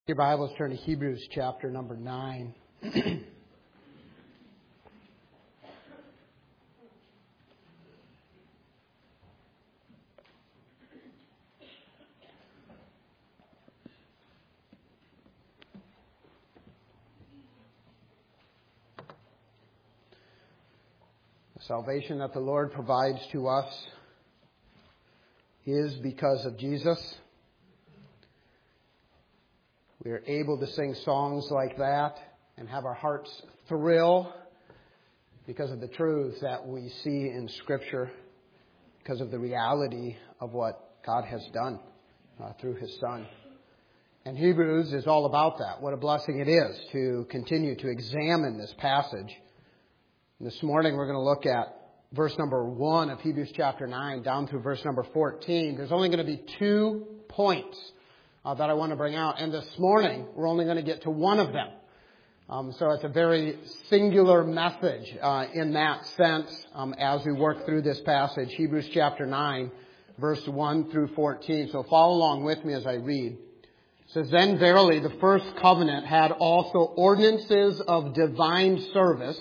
Your Bibles, turn to Hebrews chapter number 9. The salvation that the Lord provides to us is because of Jesus. We are able to sing songs like that and have our hearts thrill because of the truths that we see in Scripture, because of the reality of what God has done through His Son. And Hebrews is all about that. What a blessing it is to continue to examine this passage. And this morning we're going to look at verse number 1 of Hebrews chapter 9 down through verse number 14. There's only going to be 2 points that I want to bring out. And this morning, we're only going to get to one of them. So it's a very singular message in that sense as we work through this passage, Hebrews chapter 9, verse 1 through 14. So follow along with me as I read. It says, "Then verily the first covenant had also ordinances of divine service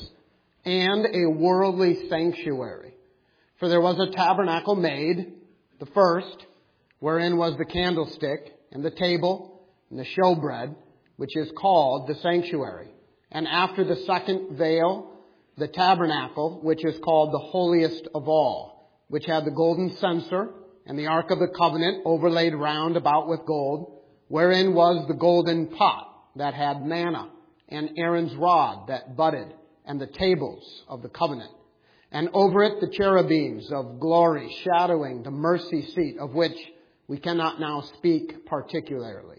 and a worldly sanctuary. For there was a tabernacle made, the first, wherein was the candlestick, and the table, and the showbread, which is called the sanctuary. And after the second veil, the tabernacle, which is called the holiest of all, which had the golden censer, and the ark of the covenant overlaid round about with gold, wherein was the golden pot that had manna, and Aaron's rod that budded, and the tables of the covenant. And over it the cherubims of glory, shadowing the mercy seat, of which we cannot now speak particularly.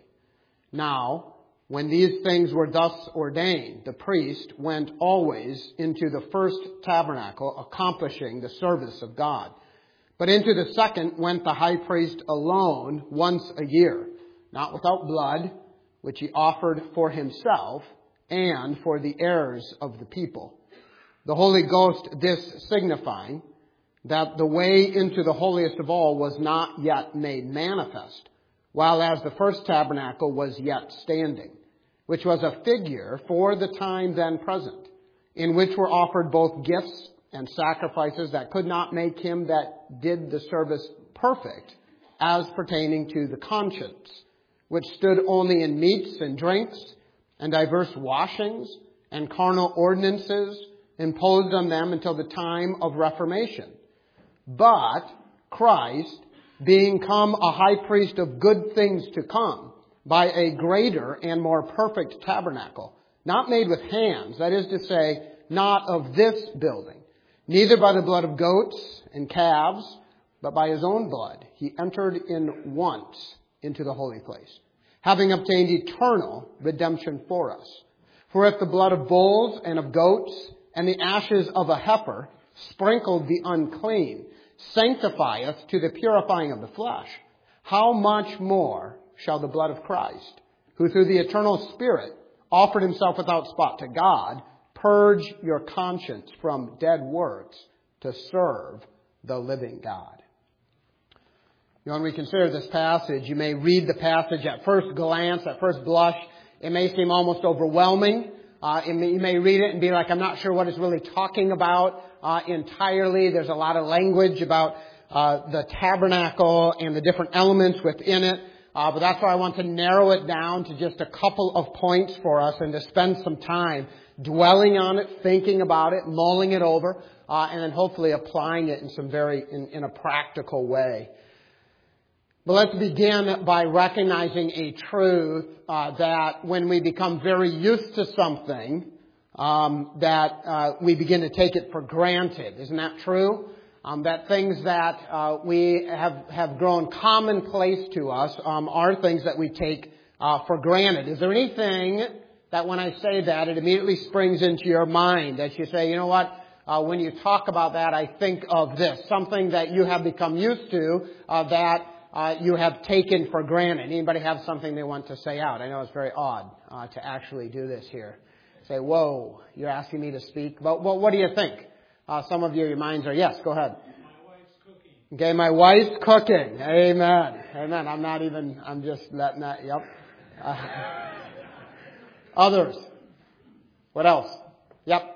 Now, when these things were thus ordained, the priest went always into the first tabernacle, accomplishing the service of God. But into the second went the high priest alone once a year, not without blood, which he offered for himself and for the errors of the people. The Holy Ghost this signifying, that the way into the holiest of all was not yet made manifest, while as the first tabernacle was yet standing, which was a figure for the time then present, in which were offered both gifts and sacrifices that could not make him that did the service perfect, as pertaining to the conscience, which stood only in meats and drinks, and diverse washings, and carnal ordinances imposed on them until the time of Reformation. But Christ, being come a high priest of good things to come, by a greater and more perfect tabernacle, not made with hands, that is to say, not of this building, neither by the blood of goats and calves, but by his own blood, he entered in once into the holy place, having obtained eternal redemption for us. For if the blood of bulls and of goats and the ashes of a heifer sprinkled the unclean sanctifieth to the purifying of the flesh, how much more shall the blood of Christ, who through the eternal Spirit offered himself without spot to God, purge your conscience from dead works to serve the living God." You know, when we consider this passage, you may read the passage at first glance, at first blush. It may seem almost overwhelming. You may read it and be like, I'm not sure what it's really talking about entirely. There's a lot of language about the tabernacle and the different elements within it. But that's why I want to narrow it down to just a couple of points for us and to spend some time dwelling on it, thinking about it, mulling it over, and then hopefully applying it in a practical way. But let's begin by recognizing a truth that when we become very used to something, that we begin to take it for granted. Isn't that true? That things that we have grown commonplace to us are things that we take for granted. Is there anything that when I say that, it immediately springs into your mind that you say, you know what, when you talk about that, I think of this, something that you have become used to that you have taken for granted. Anybody have something they want to say out? I know it's very odd to actually do this here. Say, whoa, you're asking me to speak? But what do you think? Some of you, your minds are, yes, go ahead. My wife's cooking. Okay, my wife's cooking. Amen. Amen. I'm just letting that, yep. Others. What else? Yep.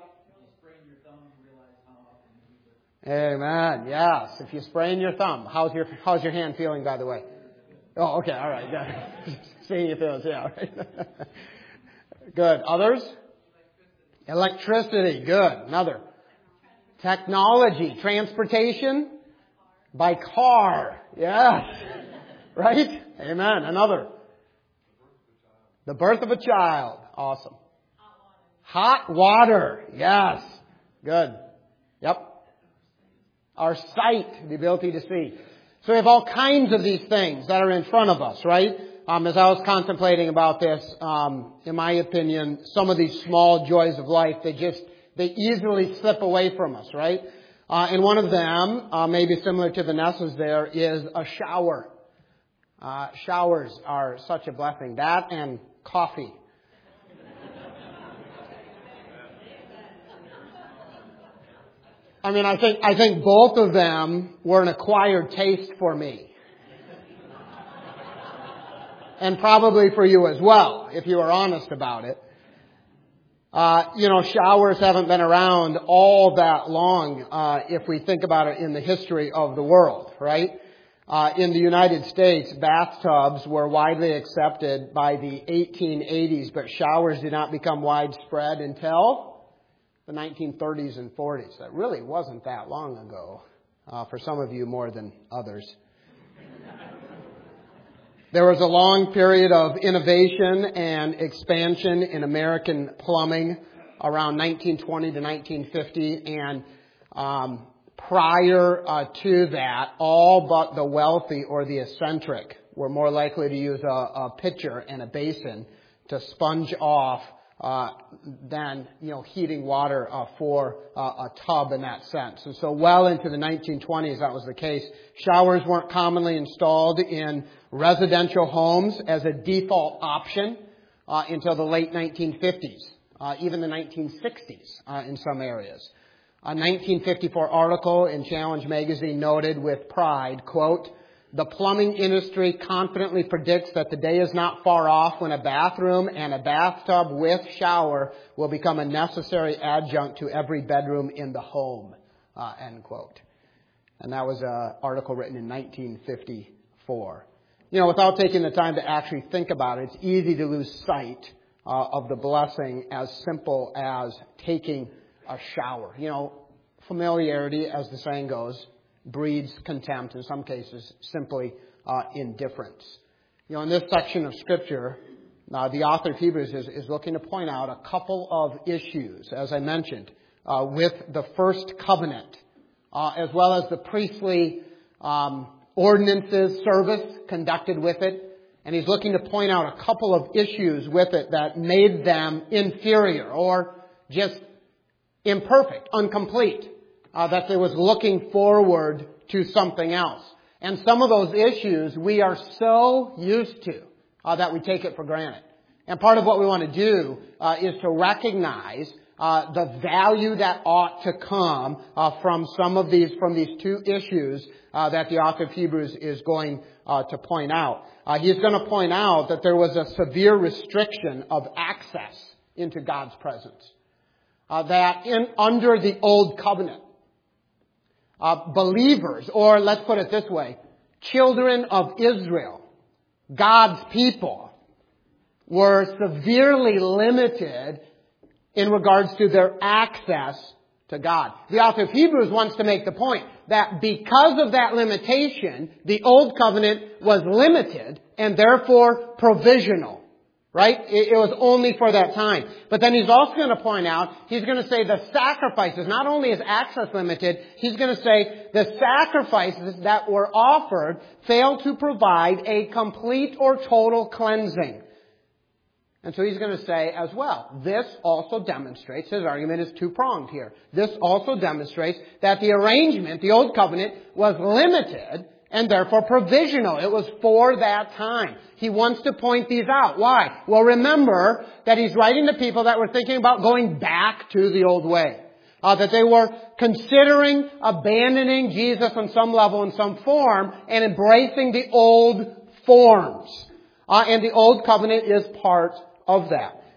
Amen. Yes. If you sprain your thumb, how's your hand feeling, by the way? Oh, okay. All right. Good. Seeing you feels, yeah. Right. Good. Others? Electricity. Good. Another. Technology. Transportation. By car. Yes. Right? Amen. Another. The birth of a child. Awesome. Hot water. Yes. Good. Yep. Our sight, the ability to see. So we have all kinds of these things that are in front of us, right? As I was contemplating about this, in my opinion, some of these small joys of life, they easily slip away from us, right? And one of them, maybe similar to Vanessa's there, is a shower. Showers are such a blessing. That and coffee. I mean, I think both of them were an acquired taste for me. And probably for you as well, if you are honest about it. Showers haven't been around all that long, if we think about it in the history of the world, right? In the United States, bathtubs were widely accepted by the 1880s, but showers did not become widespread until the 1930s and 40s. That really wasn't that long ago. For some of you more than others. There was a long period of innovation and expansion in American plumbing around 1920 to 1950. And prior to that, all but the wealthy or the eccentric were more likely to use a pitcher and a basin to sponge off than, heating water for a tub in that sense. And so well into the 1920s, that was the case. Showers weren't commonly installed in residential homes as a default option until the late 1950s, even the 1960s in some areas. A 1954 article in Challenge magazine noted with pride, quote, "The plumbing industry confidently predicts that the day is not far off when a bathroom and a bathtub with shower will become a necessary adjunct to every bedroom in the home," end quote. And that was an article written in 1954. Without taking the time to actually think about it, it's easy to lose sight of the blessing as simple as taking a shower. Familiarity, as the saying goes, breeds contempt, in some cases, simply indifference. In this section of Scripture, the author of Hebrews is looking to point out a couple of issues, as I mentioned, with the first covenant, as well as the priestly ordinances, service conducted with it. And he's looking to point out a couple of issues with it that made them inferior or just imperfect, incomplete. That they was looking forward to something else. And some of those issues we are so used to that we take it for granted. And part of what we want to do is to recognize the value that ought to come from these two issues that the author of Hebrews is going to point out. He's going to point out that there was a severe restriction of access into God's presence. That under the old covenant, believers, or let's put it this way, children of Israel, God's people, were severely limited in regards to their access to God. The author of Hebrews wants to make the point that because of that limitation, the old covenant was limited and therefore provisional. Right? It was only for that time. But then he's also going to point out, he's going to say the sacrifices, not only is access limited, he's going to say the sacrifices that were offered failed to provide a complete or total cleansing. And so he's going to say as well, this also demonstrates, his argument is two-pronged here. This also demonstrates that the arrangement, the old covenant, was limited and therefore provisional. It was for that time. He wants to point these out. Why? Well, remember that he's writing to people that were thinking about going back to the old way. That they were considering abandoning Jesus on some level, in some form, and embracing the old forms. And the old covenant is part of that.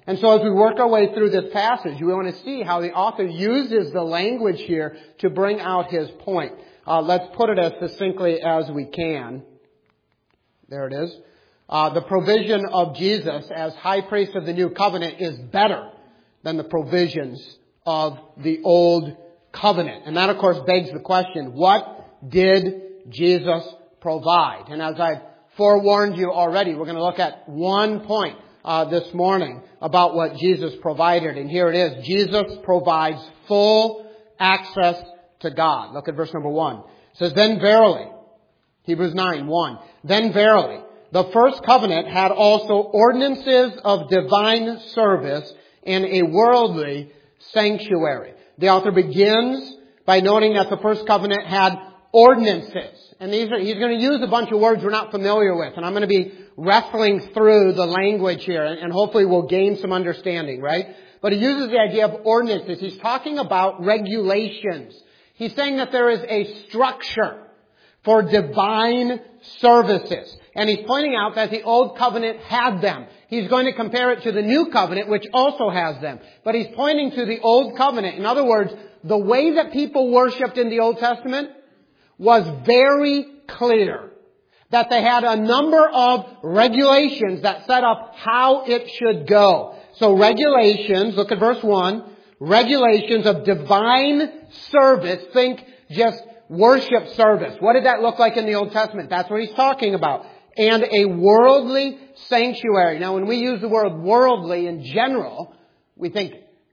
And so as we work our way through this passage, we want to see how the author uses the language here to bring out his point. Let's put it as succinctly as we can. There it is. The provision of Jesus as high priest of the new covenant is better than the provisions of the old covenant. And that, of course, begs the question, what did Jesus provide? And as I've forewarned you already, we're going to look at one point this morning about what Jesus provided. And here it is. Jesus provides full access to God. Look at verse number 1. It says, then verily, Hebrews 9:1. Then verily, the first covenant had also ordinances of divine service in a worldly sanctuary. The author begins by noting that the first covenant had ordinances. And he's going to use a bunch of words we're not familiar with. And I'm going to be wrestling through the language here. And hopefully we'll gain some understanding, right? But he uses the idea of ordinances. He's talking about regulations. He's saying that there is a structure for divine services. And he's pointing out that the old covenant had them. He's going to compare it to the new covenant, which also has them. But he's pointing to the old covenant. In other words, the way that people worshipped in the Old Testament was very clear. That they had a number of regulations that set up how it should go. So regulations, look at verse 1, regulations of divine service. Think just worship service. What did that look like in the Old Testament? That's what he's talking about. And a worldly sanctuary. Now, when we use the word worldly in general, we think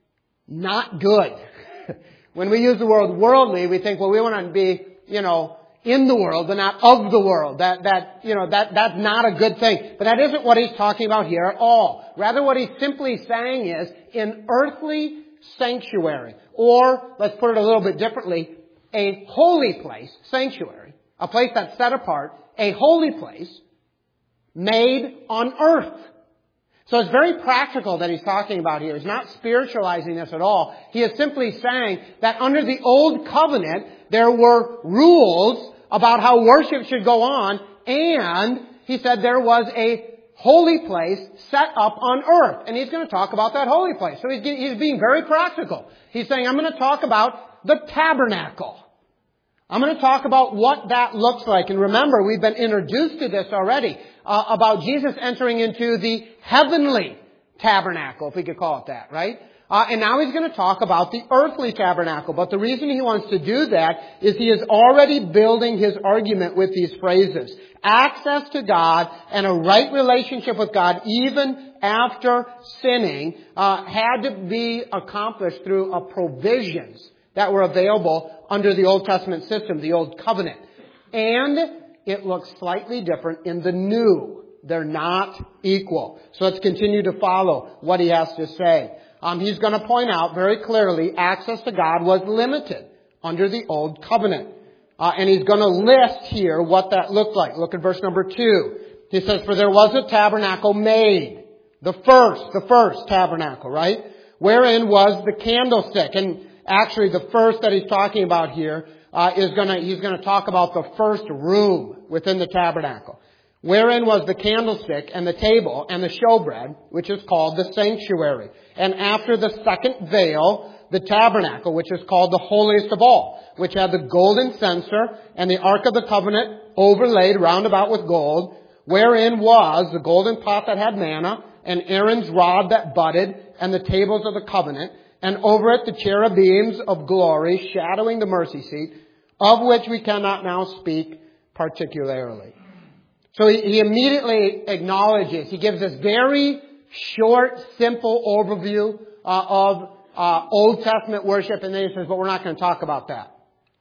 not good. When we use the word worldly, we think, well, we want to be, in the world, but not of the world. That's not a good thing. But that isn't what he's talking about here at all. Rather, what he's simply saying is an earthly sanctuary, or let's put it a little bit differently, a holy place, sanctuary, a place that's set apart, a holy place made on earth. So it's very practical that he's talking about here. He's not spiritualizing this at all. He is simply saying that under the old covenant, there were rules about how worship should go on, and he said there was a holy place set up on earth. And he's going to talk about that holy place. So he's being very practical. He's saying, I'm going to talk about the tabernacle. I'm going to talk about what that looks like. And remember, we've been introduced to this already, about Jesus entering into the heavenly tabernacle, if we could call it that, right? And now he's going to talk about the earthly tabernacle. But the reason he wants to do that is he is already building his argument with these phrases. Access to God and a right relationship with God, even after sinning, had to be accomplished through provisions that were available under the Old Testament system, the Old Covenant. And it looks slightly different in the New. They're not equal. So let's continue to follow what he has to say. He's going to point out very clearly access to God was limited under the Old Covenant. And he's going to list here what that looked like. Look at verse number 2. He says, for there was a tabernacle made. The first tabernacle, right? Wherein was the candlestick. And actually the first that he's talking about here he's going to talk about the first room within the tabernacle. Wherein was the candlestick and the table and the showbread, which is called the sanctuary. And after the second veil, the tabernacle, which is called the holiest of all, which had the golden censer and the ark of the covenant overlaid round about with gold, wherein was the golden pot that had manna, and Aaron's rod that budded, and the tables of the covenant, and over it the cherubims of glory shadowing the mercy seat, of which we cannot now speak particularly. So he immediately acknowledges, he gives this very short, simple overview of Old Testament worship, and then he says, but we're not going to talk about that.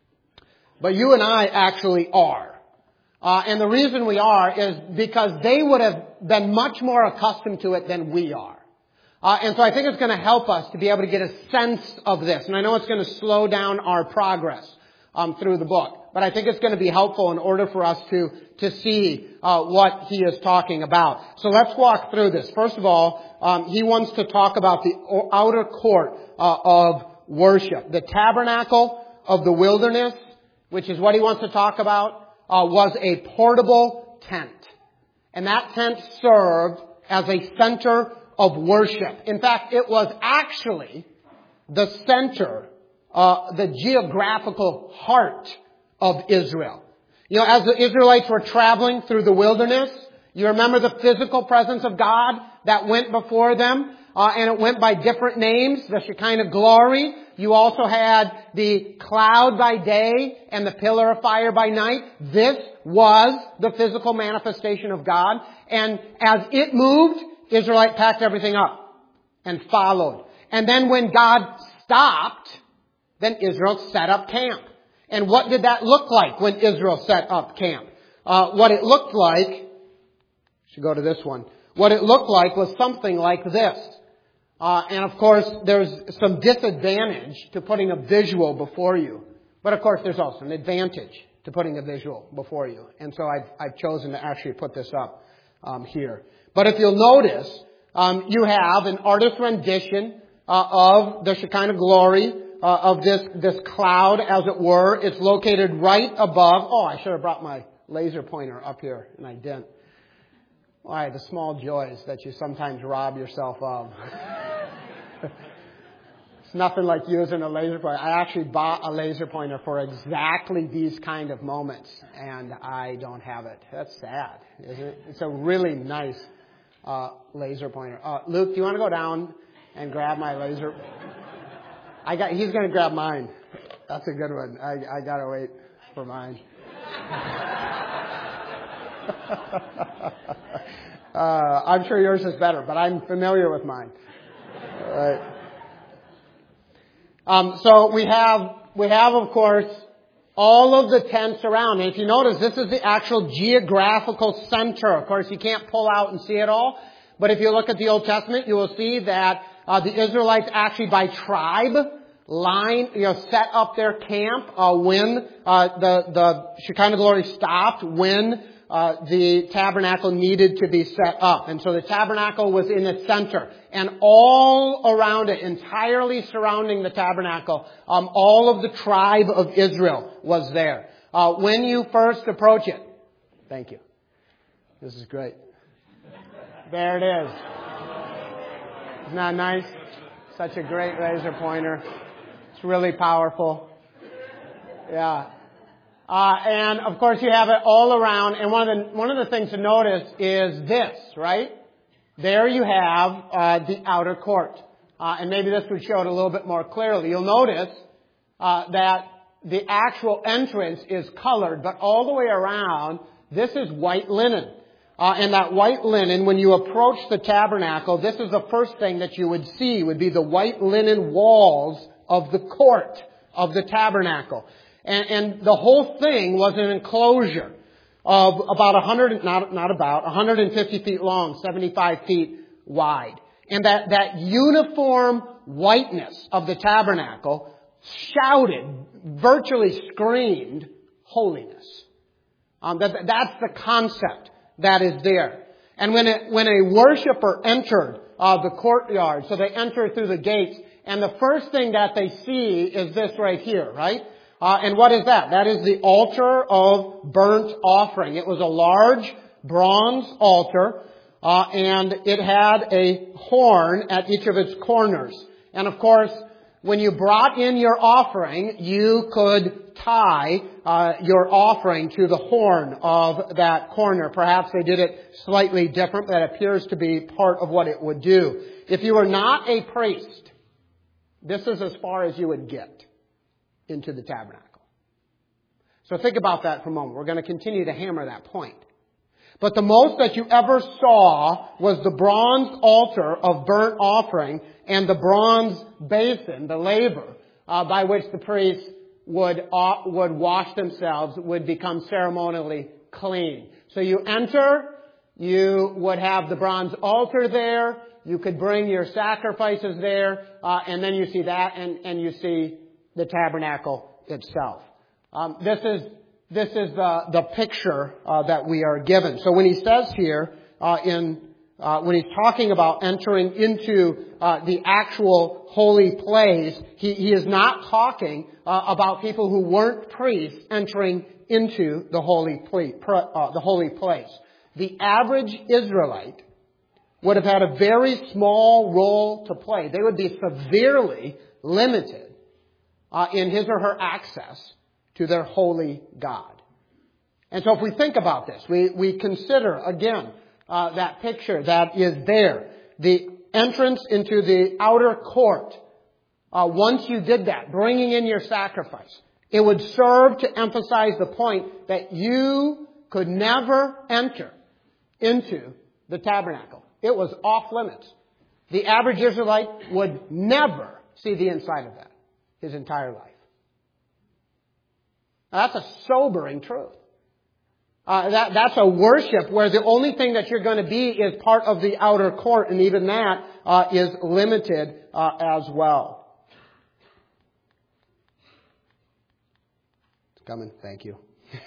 But you and I actually are. And the reason we are is because they would have been much more accustomed to it than we are. And so I think it's going to help us to be able to get a sense of this. And I know it's going to slow down our progress through the book. But I think it's going to be helpful in order for us to see what he is talking about. So let's walk through this. First of all, he wants to talk about the outer court of worship. The tabernacle of the wilderness, which is what he wants to talk about, was a portable tent. And that tent served as a center of worship. In fact, it was actually the center, the geographical heart of Israel. You know, as the Israelites were traveling through the wilderness, you remember the physical presence of God that went before them, and it went by different names, the Shekinah glory. You also had the cloud by day and the pillar of fire by night. This was the physical manifestation of God. And as it moved, Israelite packed everything up and followed. And then when God stopped, then Israel set up camp. And what did that look like when Israel set up camp? What it looked like, should go to this one. What it looked like was something like this. And of course, there's some disadvantage to putting a visual before you. But of course, there's also an advantage to putting a visual before you. And so I've chosen to actually put this up here. But if you'll notice, you have an artist rendition of the Shekinah glory, of this cloud, as it were. It's located right above. Oh, I should have brought my laser pointer up here, and I didn't. Why, the small joys that you sometimes rob yourself of. It's nothing like using a laser pointer. I actually bought a laser pointer for exactly these kind of moments, and I don't have it. That's sad, isn't it? It's a really nice laser pointer. Luke, do you want to go down and grab my laser? He's going to grab mine. That's a good one. I got to wait for mine. I'm sure yours is better, but I'm familiar with mine. All right. So we have, of course, all of the tents around. And if you notice, this is the actual geographical center. Of course, you can't pull out and see it all. But if you look at the Old Testament, you will see that the Israelites actually by tribe set up their camp when the Shekinah glory stopped, when the tabernacle needed to be set up. And so the tabernacle was in the center. And all around it, entirely surrounding the tabernacle, all of the tribe of Israel was there. When you first approach it, thank you. This is great. There it is. Isn't that nice? Such a great laser pointer. It's really powerful. Yeah. And of course you have it all around. And one of the things to notice is this, right? There you have the outer court. And maybe this would show it a little bit more clearly. You'll notice that the actual entrance is colored, but all the way around, this is white linen. And that white linen, when you approach the tabernacle, this is the first thing that you would see, would be the white linen walls of the court of the tabernacle. And the whole thing was an enclosure of about 150 feet long, 75 feet wide. And that uniform whiteness of the tabernacle shouted, virtually screamed, holiness. That's the concept that is there. And when a worshiper entered the courtyard, so they enter through the gates, and the first thing that they see is this right here, right? And what is that? That is the altar of burnt offering. It was a large bronze altar, and it had a horn at each of its corners. And of course, when you brought in your offering, you could tie your offering to the horn of that corner. Perhaps they did it slightly different, but that appears to be part of what it would do. If you were not a priest, this is as far as you would get into the tabernacle. So think about that for a moment. We're going to continue to hammer that point. But the most that you ever saw was the bronze altar of burnt offering and the bronze basin, the laver, by which the priests would wash themselves, would become ceremonially clean. So you enter, you would have the bronze altar there, you could bring your sacrifices there, and then you see that, and you see the tabernacle itself. This is the picture that we are given. So when he says here when he's talking about entering into the actual holy place, he is not talking about people who weren't priests entering into the holy place. The average Israelite would have had a very small role to play. They would be severely limited in his or her access to their holy God. And so if we think about this, we consider, again, that picture that is there. The entrance into the outer court. Once you did that, bringing in your sacrifice, it would serve to emphasize the point that you could never enter into the tabernacle. It was off limits. The average Israelite would never see the inside of that his entire life. Now, that's a sobering truth. That's a worship where the only thing that you're going to be is part of the outer court, and even that is limited as well. It's coming. Thank you.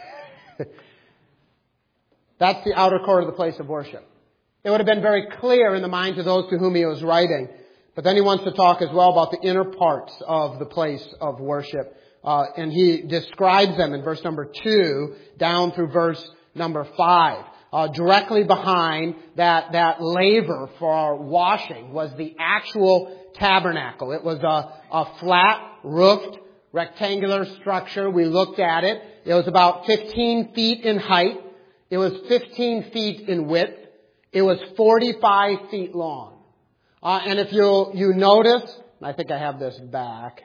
That's the outer court of the place of worship. It would have been very clear in the minds of those to whom he was writing. But then he wants to talk as well about the inner parts of the place of worship. And he describes them in verse number 2 down through verse number 5. Directly behind that laver for washing was the actual tabernacle. It was a flat roofed rectangular structure. We looked at it. It was about 15 feet in height. It was 15 feet in width. It was 45 feet long. And if you notice, I think I have this back.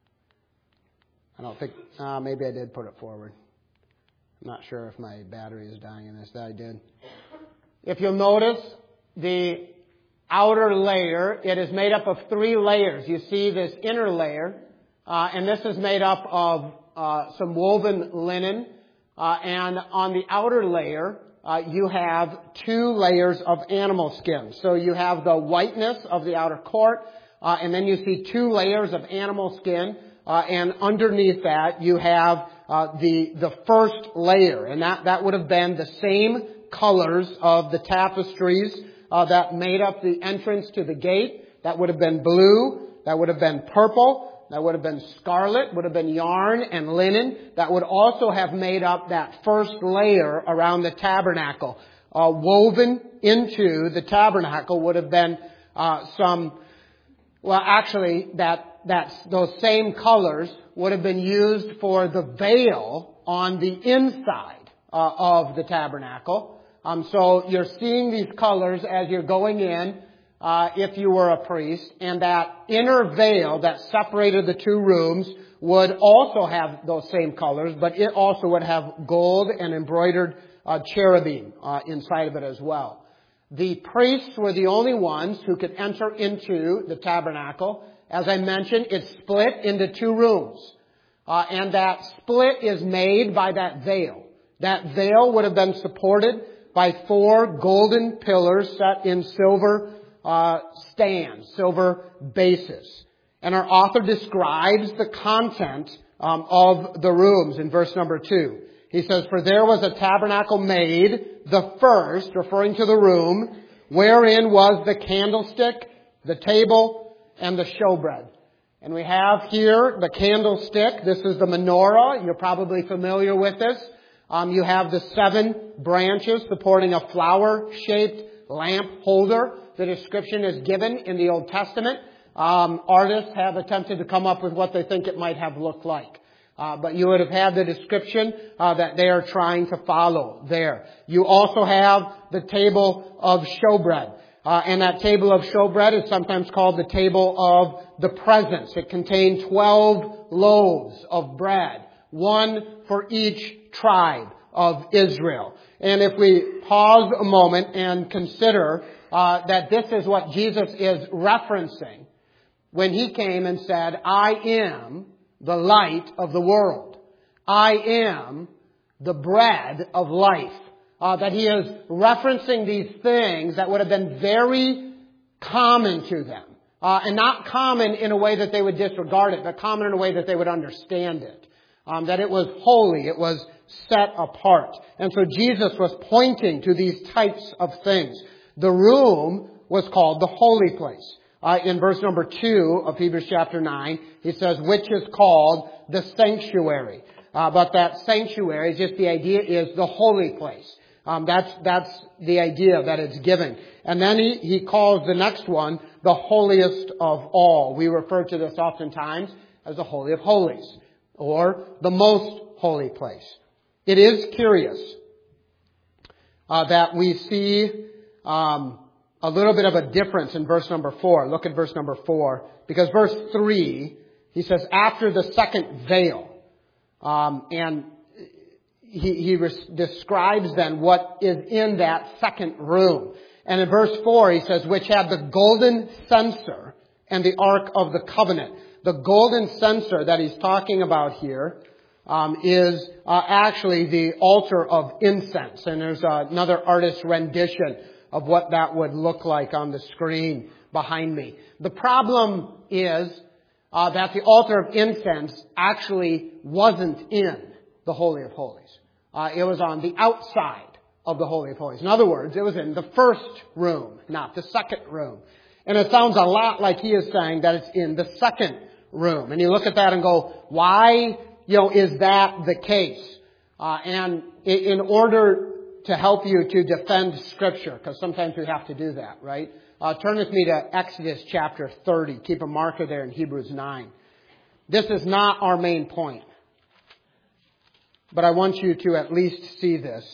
I don't think, maybe I did put it forward. I'm not sure if my battery is dying in this. I did. If you'll notice, the outer layer, it is made up of 3 layers. You see this inner layer, and this is made up of some woven linen. And on the outer layer, you have 2 layers of animal skin. So you have the whiteness of the outer court, and then you see 2 layers of animal skin. And underneath that, you have the first layer. And that would have been the same colors of the tapestries that made up the entrance to the gate. That would have been blue. That would have been purple. That would have been scarlet, would have been yarn and linen. That would also have made up that first layer around the tabernacle. Woven into the tabernacle would have been those same colors would have been used for the veil on the inside of the tabernacle. So you're seeing these colors as you're going in. If you were a priest, and that inner veil that separated the 2 rooms would also have those same colors, but it also would have gold and embroidered cherubim inside of it as well. The priests were the only ones who could enter into the tabernacle. As I mentioned, it's split into 2 rooms, and that split is made by that veil. That veil would have been supported by 4 golden pillars set in silver stands, silver bases. And our author describes the content of the rooms in verse number 2. He says, "For there was a tabernacle made, the first," referring to the room, "wherein was the candlestick, the table, and the showbread." And we have here the candlestick. This is the menorah. You're probably familiar with this. You have the 7 branches supporting a flower-shaped lamp holder. The description is given in the Old Testament. Artists have attempted to come up with what they think it might have looked like. But you would have had the description that they are trying to follow there. You also have the table of showbread. And that table of showbread is sometimes called the table of the presence. It contained 12 loaves of bread, 1 for each tribe of Israel. And if we pause a moment and consider that this is what Jesus is referencing when he came and said, "I am the light of the world. I am the bread of life." That he is referencing these things that would have been very common to them. And not common in a way that they would disregard it, but common in a way that they would understand it. That it was holy, it was set apart. And so Jesus was pointing to these types of things. The room was called the holy place. In verse number 2 of Hebrews chapter 9, he says, which is called the sanctuary. But that sanctuary, just the idea is the holy place. That's the idea that it's giving. And then he calls the next one the holiest of all. We refer to this oftentimes as the Holy of Holies, or the most holy place. It is curious that we see a little bit of a difference in verse number 4. Look at verse number 4. Because verse 3, he says, after the second veil. And he describes then what is in that second room. And in verse 4, he says, which had the golden censer and the Ark of the Covenant. The golden censer that he's talking about here is actually the altar of incense. And there's another artist's rendition of what that would look like on the screen behind me. The problem is that the altar of incense actually wasn't in the Holy of Holies. It was on the outside of the Holy of Holies. In other words, it was in the first room, not the second room. And it sounds a lot like he is saying that it's in the second room. And you look at that and go, why, is that the case? And in order to help you to defend Scripture, because sometimes we have to do that, right? Turn with me to Exodus chapter 30. Keep a marker there in Hebrews 9. This is not our main point, but I want you to at least see this.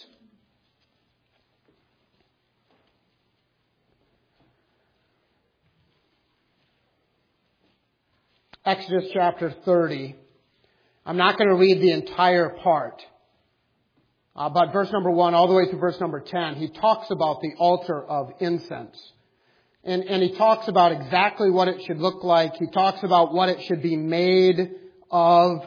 Exodus chapter 30. I'm not going to read the entire part. But verse number 1 all the way through verse number 10, he talks about the altar of incense. And he talks about exactly what it should look like. He talks about what it should be made of.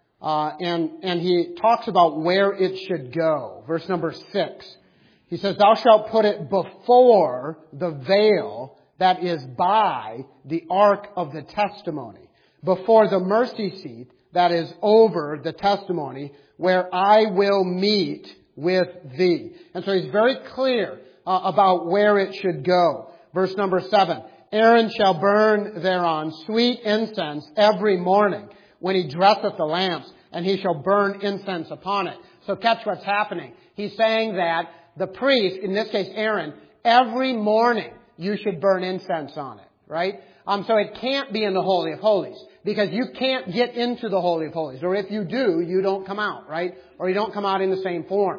And he talks about where it should go. Verse number 6. He says, thou shalt put it before the veil that is by the ark of the testimony, before the mercy seat that is over the testimony, where I will meet with thee. And so he's very clear about where it should go. Verse number 7. Aaron shall burn thereon sweet incense every morning when he dresseth the lamps, and he shall burn incense upon it. So catch what's happening. He's saying that the priest, in this case Aaron, every morning you should burn incense on it, right? So it can't be in the Holy of Holies, because you can't get into the Holy of Holies. Or if you do, you don't come out, right? Or you don't come out in the same form.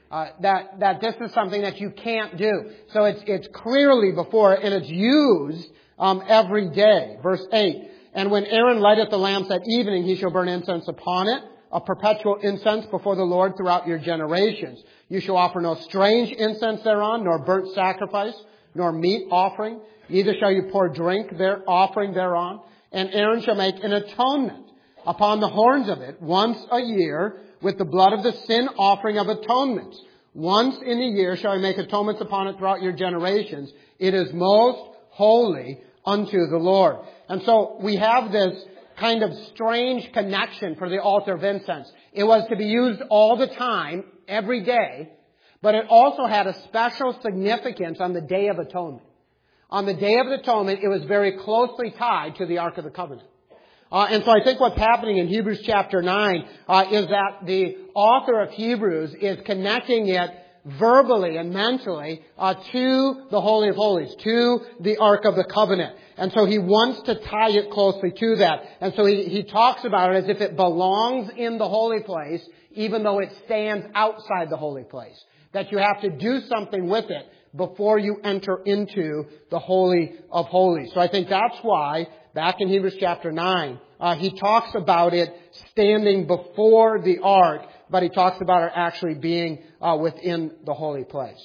That this is something that you can't do. So it's clearly before, and it's used every day. Verse 8. And when Aaron lighteth the lamps at evening, he shall burn incense upon it, a perpetual incense before the Lord throughout your generations. You shall offer no strange incense thereon, nor burnt sacrifice, nor meat offering. Neither shall you pour drink offering thereon. And Aaron shall make an atonement upon the horns of it once a year with the blood of the sin offering of atonements. Once in a year shall he make atonements upon it throughout your generations. It is most holy unto the Lord. And so we have this kind of strange connection for the altar of incense. It was to be used all the time, every day, but it also had a special significance on the Day of Atonement. On the Day of Atonement, it was very closely tied to the Ark of the Covenant. And so I think what's happening in Hebrews chapter 9 is that the author of Hebrews is connecting it verbally and mentally to the Holy of Holies, to the Ark of the Covenant. And so he wants to tie it closely to that. And so he talks about it as if it belongs in the holy place, even though it stands outside the holy place. That you have to do something with it before you enter into the Holy of Holies. So I think that's why, back in Hebrews chapter 9, he talks about it standing before the ark, but he talks about it actually being within the holy place.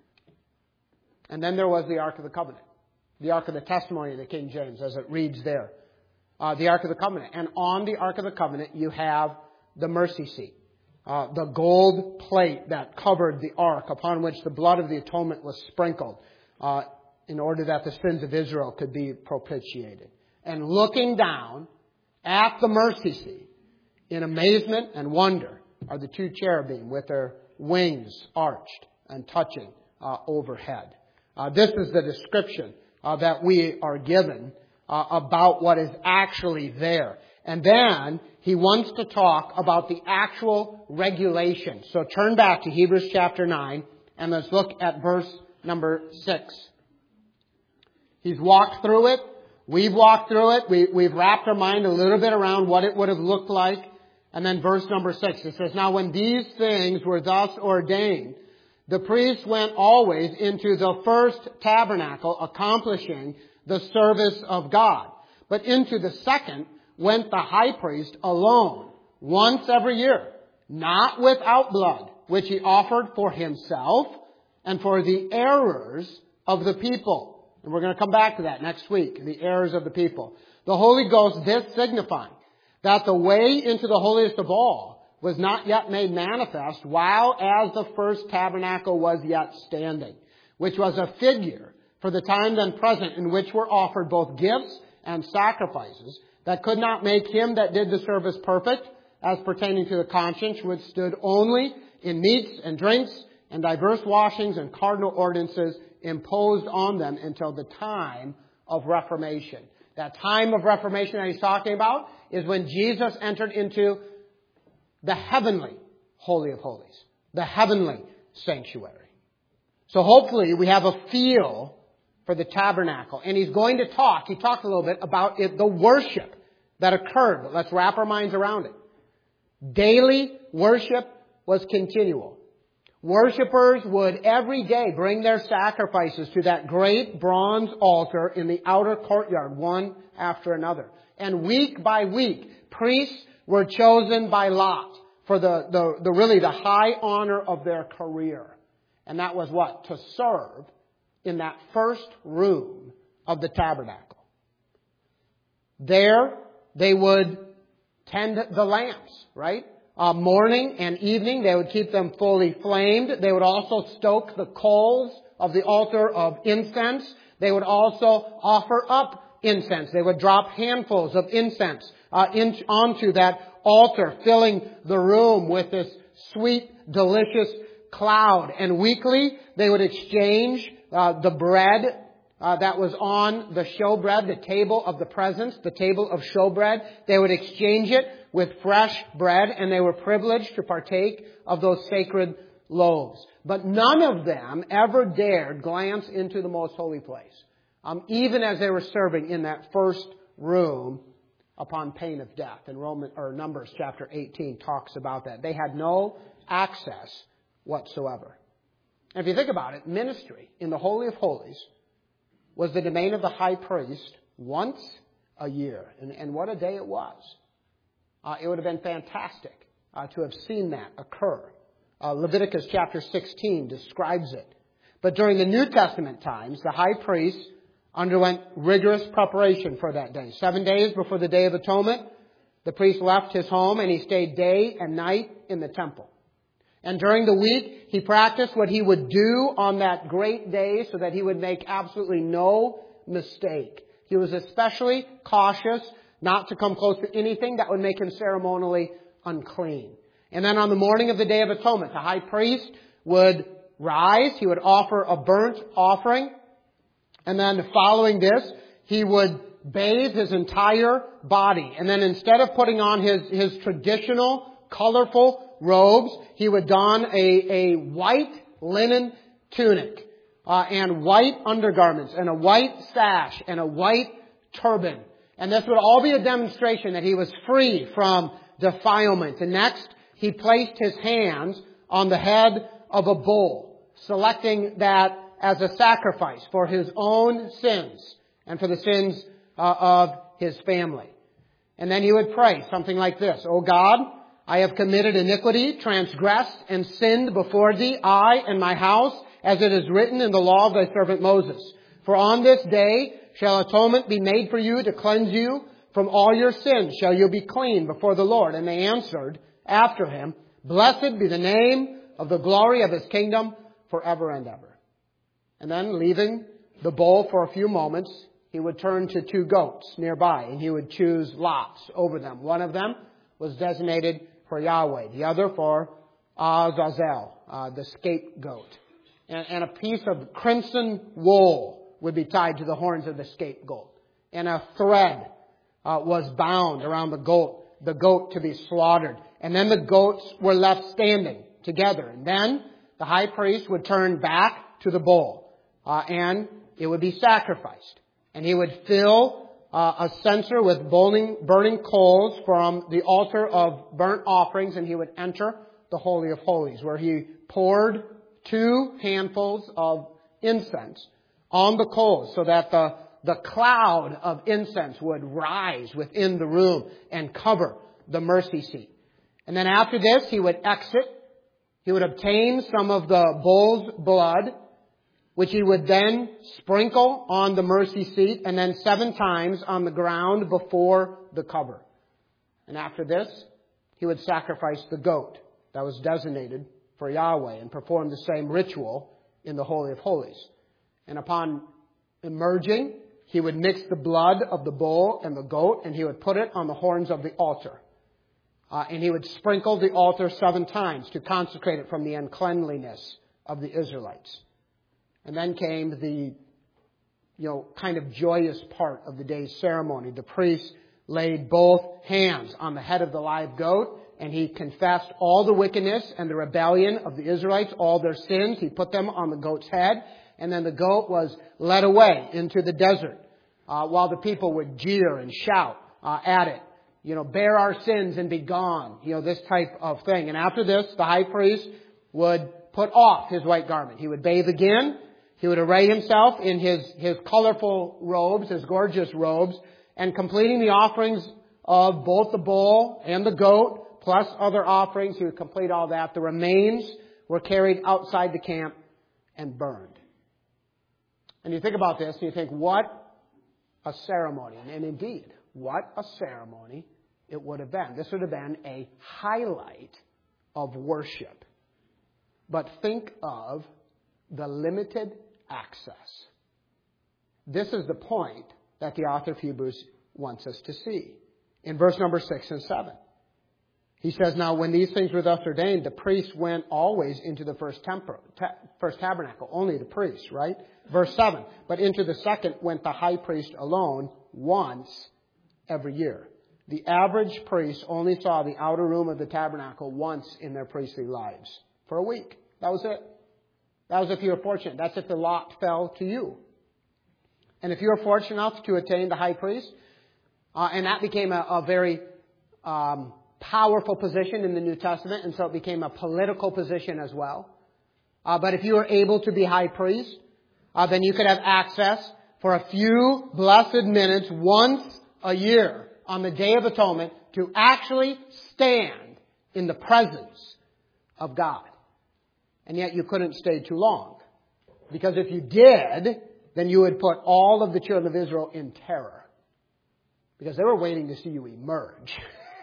And then there was the Ark of the Covenant. The Ark of the Testimony in the King James, as it reads there. The Ark of the Covenant. And on the Ark of the Covenant, you have the mercy seat. The gold plate that covered the ark, upon which the blood of the atonement was sprinkled, in order that the sins of Israel could be propitiated. And looking down at the mercy seat, in amazement and wonder, are the two cherubim with their wings arched and touching overhead. This is the description that we are given about what is actually there. And then he wants to talk about the actual regulation. So turn back to Hebrews chapter 9 And let's look at verse number 6. He's walked through it. We've walked through it. We've wrapped our mind a little bit around what it would have looked like. And then verse number 6, it says, "Now when these things were thus ordained, the priests went always into the first tabernacle, accomplishing the service of God. But into the second went the high priest alone, once every year, not without blood, which he offered for himself and for the errors of the people." And we're going to come back to that next week, the errors of the people. "The Holy Ghost, this signifying that the way into the holiest of all was not yet made manifest, while as the first tabernacle was yet standing, which was a figure for the time then present, in which were offered both gifts and sacrifices, that could not make him that did the service perfect, as pertaining to the conscience, which stood only in meats and drinks, and diverse washings and cardinal ordinances imposed on them until the time of Reformation." That time of Reformation that he's talking about is when Jesus entered into the heavenly Holy of Holies, the heavenly sanctuary. So hopefully we have a feel for the tabernacle. And he talked a little bit about the worship that occurred. But let's wrap our minds around it. Daily worship was continual. Worshippers would every day bring their sacrifices to that great bronze altar in the outer courtyard, one after another. And week by week, priests were chosen by lot for the high honor of their career. And that was what? To serve in that first room of the tabernacle. There, they would tend the lamps, right? Morning and evening, they would keep them fully flamed. They would also stoke the coals of the altar of incense. They would also offer up incense. They would drop handfuls of incense onto that altar, filling the room with this sweet, delicious cloud. And weekly, they would exchange the bread that was on the showbread, the table of the presence, the table of showbread. They would exchange it with fresh bread, and they were privileged to partake of those sacred loaves. But none of them ever dared glance into the most holy place, even as they were serving in that first room upon pain of death. And Numbers chapter 18 talks about that. They had no access whatsoever. And if you think about it, ministry in the Holy of Holies was the domain of the high priest once a year. And what a day it was. It would have been fantastic to have seen that occur. Leviticus chapter 16 describes it. But during the New Testament times, the high priest underwent rigorous preparation for that day. 7 days before the Day of Atonement, the priest left his home and he stayed day and night in the temple. And during the week, he practiced what he would do on that great day so that he would make absolutely no mistake. He was especially cautious not to come close to anything that would make him ceremonially unclean. And then on the morning of the Day of Atonement, the high priest would rise. He would offer a burnt offering. And then following this, he would bathe his entire body. And then instead of putting on his traditional, colorful robes, he would don a white linen tunic and white undergarments and a white sash and a white turban. And this would all be a demonstration that he was free from defilement. And next, he placed his hands on the head of a bull, selecting that as a sacrifice for his own sins and for the sins of his family. And then he would pray something like this: "O God, I have committed iniquity, transgressed, and sinned before thee, I and my house, as it is written in the law of thy servant Moses. For on this day shall atonement be made for you to cleanse you from all your sins. Shall you be clean before the Lord?" And they answered after him, "Blessed be the name of the glory of his kingdom forever and ever." And then, leaving the bowl for a few moments, he would turn to 2 goats nearby, and he would choose lots over them. One of them was designated for Yahweh, the other for Azazel, the scapegoat. And a piece of crimson wool would be tied to the horns of the scapegoat. And a thread was bound around the goat to be slaughtered. And then the goats were left standing together. And then the high priest would turn back to the bowl, and it would be sacrificed. And he would fill a censer with burning coals from the altar of burnt offerings, and he would enter the Holy of Holies, where he poured 2 handfuls of incense on the coals so that the cloud of incense would rise within the room and cover the mercy seat. And then after this, he would exit. He would obtain some of the bull's blood, which he would then sprinkle on the mercy seat, and then 7 times on the ground before the cover. And after this, he would sacrifice the goat that was designated for Yahweh and perform the same ritual in the Holy of Holies. And upon emerging, he would mix the blood of the bull and the goat, and he would put it on the horns of the altar. And he would sprinkle the altar 7 times to consecrate it from the uncleanliness of the Israelites. And then came the, kind of joyous part of the day's ceremony. The priest laid both hands on the head of the live goat, and he confessed all the wickedness and the rebellion of the Israelites, all their sins. He put them on the goat's head, and then the goat was led away into the desert, while the people would jeer and shout at it. Bear our sins and be gone. This type of thing. And after this, the high priest would put off his white garment. He would bathe again. He would array himself in his colorful robes, his gorgeous robes, and completing the offerings of both the bull and the goat, plus other offerings, he would complete all that. The remains were carried outside the camp and burned. And you think about this, and you think, what a ceremony. And indeed, what a ceremony it would have been. This would have been a highlight of worship. But think of the limited access. This is the point that the author of Hebrews wants us to see. In verse number 6 and 7. He says, now when these things were thus ordained, the priest went always into the first tabernacle. Only the priest, right? Verse 7. But into the second went the high priest alone once every year. The average priest only saw the outer room of the tabernacle once in their priestly lives. For a week. That was it. That was if you were fortunate. That's if the lot fell to you. And if you were fortunate enough to attain the high priest, and that became a very powerful position in the New Testament, and so it became a political position as well. But if you were able to be high priest, then you could have access for a few blessed minutes once a year on the Day of Atonement to actually stand in the presence of God. And yet you couldn't stay too long. Because if you did, then you would put all of the children of Israel in terror. Because they were waiting to see you emerge.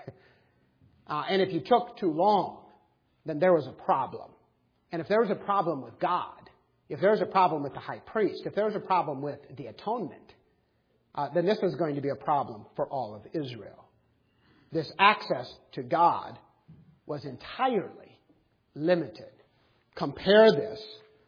And if you took too long, then there was a problem. And if there was a problem with God, if there was a problem with the high priest, if there was a problem with the atonement, then this was going to be a problem for all of Israel. This access to God was entirely limited. Compare this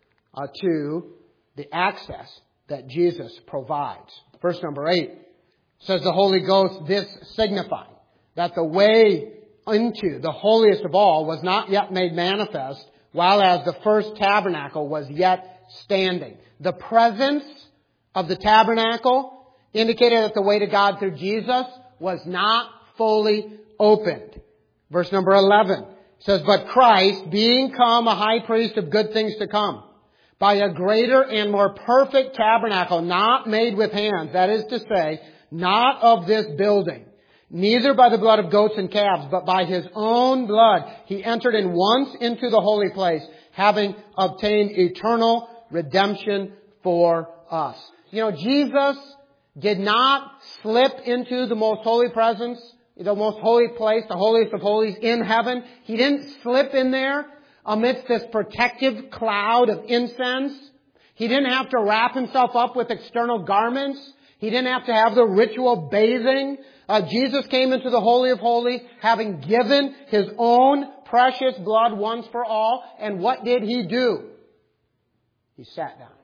to the access that Jesus provides. Verse number 8 says the Holy Ghost, this signifying that the way into the holiest of all was not yet made manifest, while as the first tabernacle was yet standing. The presence of the tabernacle indicated that the way to God through Jesus was not fully opened. Verse number 11 says, but Christ, being come a high priest of good things to come, by a greater and more perfect tabernacle, not made with hands, that is to say, not of this building, neither by the blood of goats and calves, but by his own blood, he entered in once into the holy place, having obtained eternal redemption for us. Jesus did not slip into the most holy presence, the most holy place, the holiest of holies in heaven. He didn't slip in there amidst this protective cloud of incense. He didn't have to wrap himself up with external garments. He didn't have to have the ritual bathing. Jesus came into the Holy of Holies having given his own precious blood once for all. And what did he do? He sat down.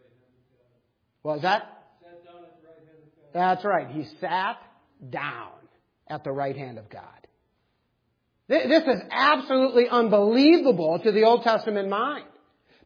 What was that? That's right. He sat down at the right hand of God. This is absolutely unbelievable to the Old Testament mind.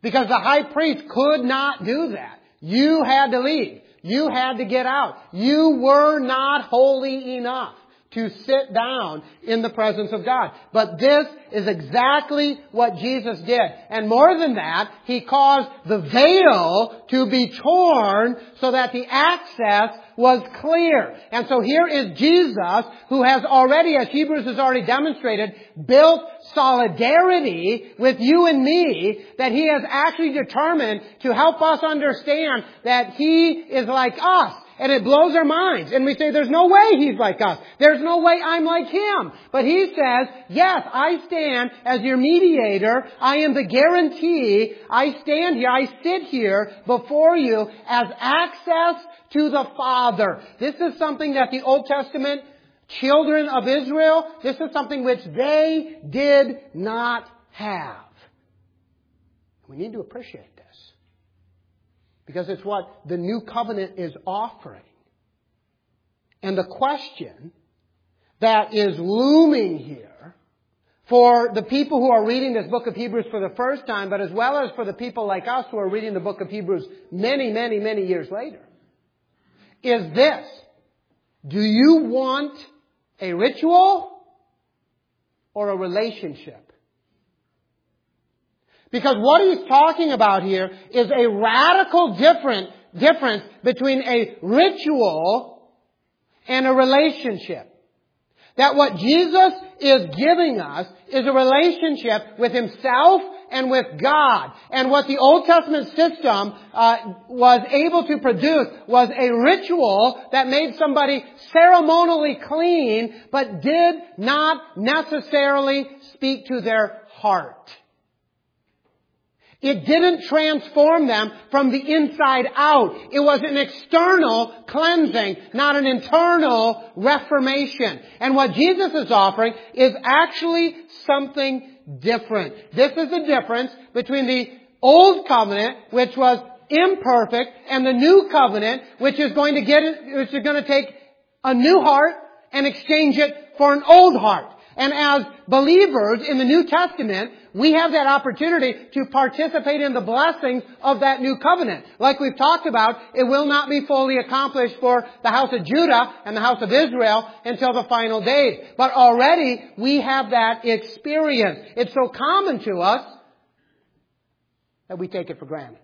Because the high priest could not do that. You had to leave. You had to get out. You were not holy enough to sit down in the presence of God. But this is exactly what Jesus did. And more than that, He caused the veil to be torn so that the access was clear. And so here is Jesus, who has already, as Hebrews has already demonstrated, built solidarity with you and me, that He has actually determined to help us understand that He is like us. And it blows our minds. And we say, there's no way He's like us. There's no way I'm like Him. But He says, yes, I stand as your mediator. I am the guarantee. I stand here. I sit here before you as access to the Father. This is something that the Old Testament children of Israel, this is something which they did not have. We need to appreciate this. Because it's what the new covenant is offering. And the question that is looming here for the people who are reading this book of Hebrews for the first time, but as well as for the people like us who are reading the book of Hebrews many, many, many years later, is this: do you want a ritual or a relationship? Because what he's talking about here is a radical difference between a ritual and a relationship. That what Jesus is giving us is a relationship with Himself and with God. And what the Old Testament system was able to produce was a ritual that made somebody ceremonially clean, but did not necessarily speak to their heart. It didn't transform them from the inside out. It was an external cleansing, not an internal reformation. And what Jesus is offering is actually something different. This is the difference between the Old Covenant, which was imperfect, and the New Covenant, which is going to take a new heart and exchange it for an old heart. And as believers in the New Testament, we have that opportunity to participate in the blessings of that new covenant. Like we've talked about, it will not be fully accomplished for the house of Judah and the house of Israel until the final days. But already we have that experience. It's so common to us that we take it for granted.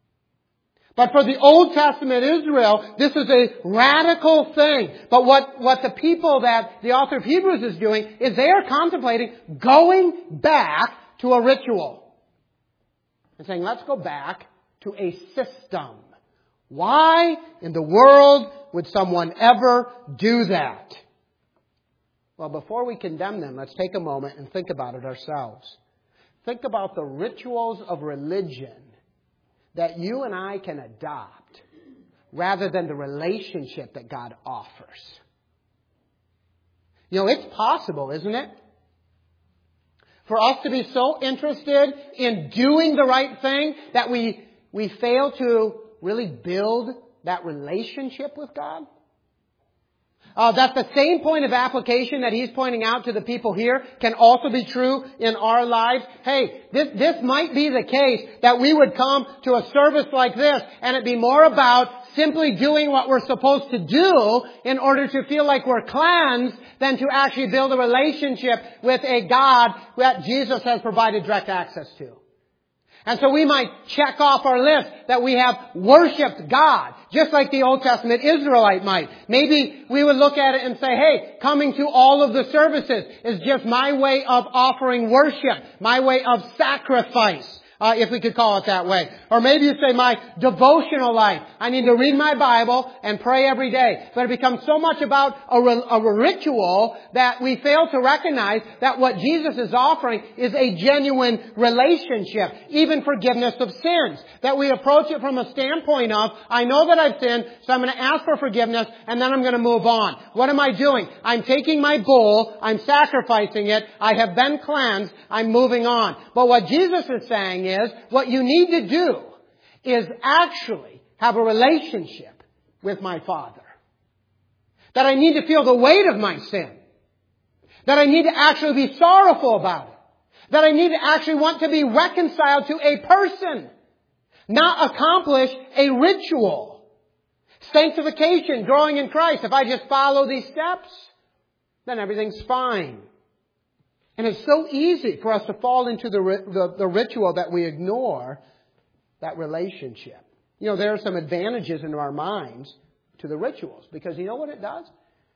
But for the Old Testament Israel, this is a radical thing. But what the people that the author of Hebrews is doing is they are contemplating going back to a ritual. And saying, let's go back to a system. Why in the world would someone ever do that? Well, before we condemn them, let's take a moment and think about it ourselves. Think about the rituals of religion that you and I can adopt rather than the relationship that God offers. You know, it's possible, isn't it? For us to be so interested in doing the right thing that we fail to really build that relationship with God. That the same point of application that he's pointing out to the people here can also be true in our lives. Hey, this might be the case that we would come to a service like this and it be more about simply doing what we're supposed to do in order to feel like we're cleansed than to actually build a relationship with a God that Jesus has provided direct access to. And so we might check off our list that we have worshiped God, just like the Old Testament Israelite might. Maybe we would look at it and say, hey, coming to all of the services is just my way of offering worship, my way of sacrifice. If we could call it that way. Or maybe you say, my devotional life. I need to read my Bible and pray every day. But it becomes so much about a ritual that we fail to recognize that what Jesus is offering is a genuine relationship. Even forgiveness of sins. That we approach it from a standpoint of, I know that I've sinned, so I'm going to ask for forgiveness, and then I'm going to move on. What am I doing? I'm taking my bull, I'm sacrificing it, I have been cleansed, I'm moving on. But what Jesus is saying is, what you need to do is actually have a relationship with my Father. That I need to feel the weight of my sin. That I need to actually be sorrowful about it. That I need to actually want to be reconciled to a person, not accomplish a ritual. Sanctification, growing in Christ. If I just follow these steps, then everything's fine. And it's so easy for us to fall into the ritual that we ignore that relationship. You know, there are some advantages in our minds to the rituals. Because you know what it does?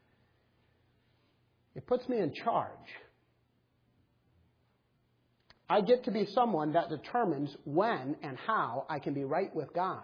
It puts me in charge. I get to be someone that determines when and how I can be right with God.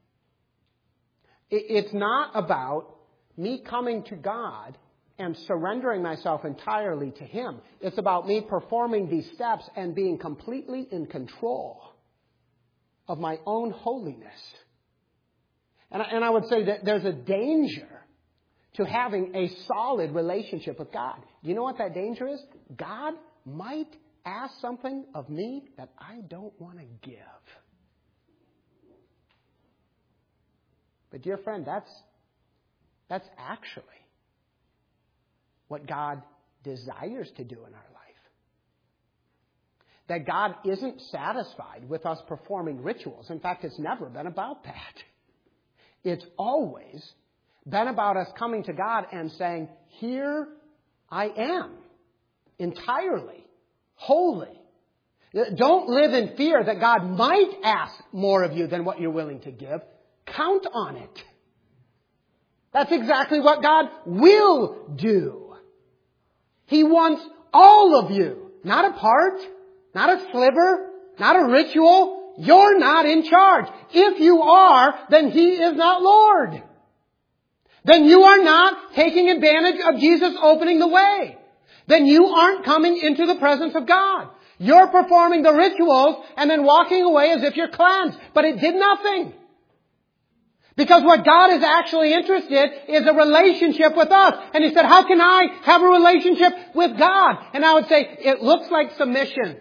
It's not about me coming to God and surrendering myself entirely to Him. It's about me performing these steps and being completely in control of my own holiness. And I would say that there's a danger to having a solid relationship with God. Do you know what that danger is? God might ask something of me that I don't want to give. But dear friend, that's actually what God desires to do in our life. That God isn't satisfied with us performing rituals. In fact, it's never been about that. It's always been about us coming to God and saying, here I am, entirely, wholly. Don't live in fear that God might ask more of you than what you're willing to give. Count on it. That's exactly what God will do. He wants all of you. Not a part, not a sliver, not a ritual. You're not in charge. If you are, then He is not Lord. Then you are not taking advantage of Jesus opening the way. Then you aren't coming into the presence of God. You're performing the rituals and then walking away as if you're cleansed. But it did nothing. Because what God is actually interested is a relationship with us. And He said, how can I have a relationship with God? And I would say, it looks like submission.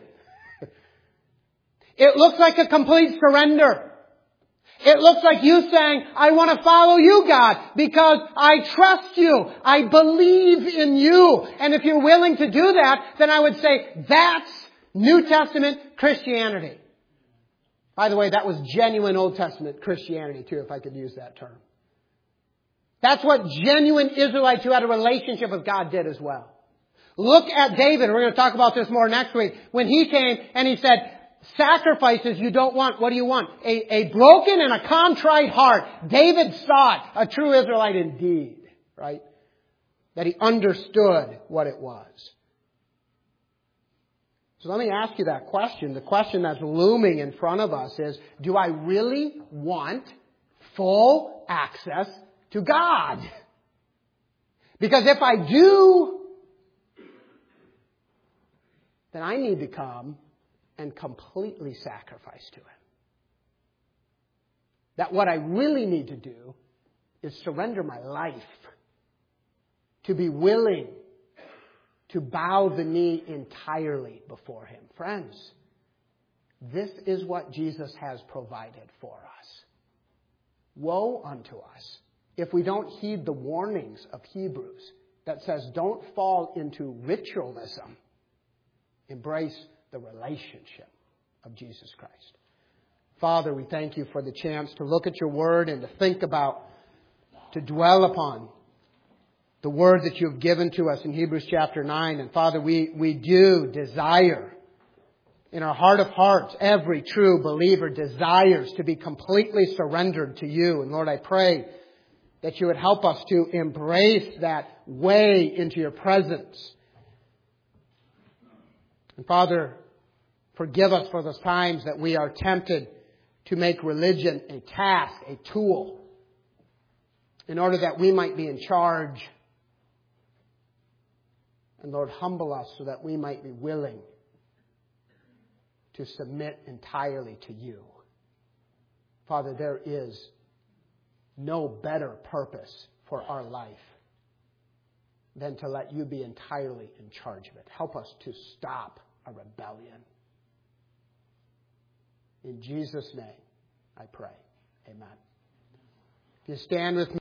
It looks like a complete surrender. It looks like you saying, I want to follow you, God, because I trust you. I believe in you. And if you're willing to do that, then I would say, that's New Testament Christianity. By the way, that was genuine Old Testament Christianity too, if I could use that term. That's what genuine Israelites who had a relationship with God did as well. Look at David. We're going to talk about this more next week. When he came and he said, sacrifices you don't want. What do you want? A broken and a contrite heart. David sought a true Israelite indeed, right? That he understood what it was. So let me ask you that question. The question that's looming in front of us is, do I really want full access to God? Because if I do, then I need to come and completely sacrifice to Him. That what I really need to do is surrender my life, to be willing to bow the knee entirely before Him. Friends, this is what Jesus has provided for us. Woe unto us if we don't heed the warnings of Hebrews that says don't fall into ritualism. Embrace the relationship of Jesus Christ. Father, we thank You for the chance to look at Your Word and to think about, to dwell upon the Word that You have given to us in Hebrews chapter 9. And Father, we do desire, in our heart of hearts, every true believer desires to be completely surrendered to You. And Lord, I pray that You would help us to embrace that way into Your presence. And Father, forgive us for those times that we are tempted to make religion a task, a tool, in order that we might be in charge. And Lord, humble us so that we might be willing to submit entirely to You. Father, there is no better purpose for our life than to let You be entirely in charge of it. Help us to stop a rebellion. In Jesus' name, I pray. Amen. If you stand with me.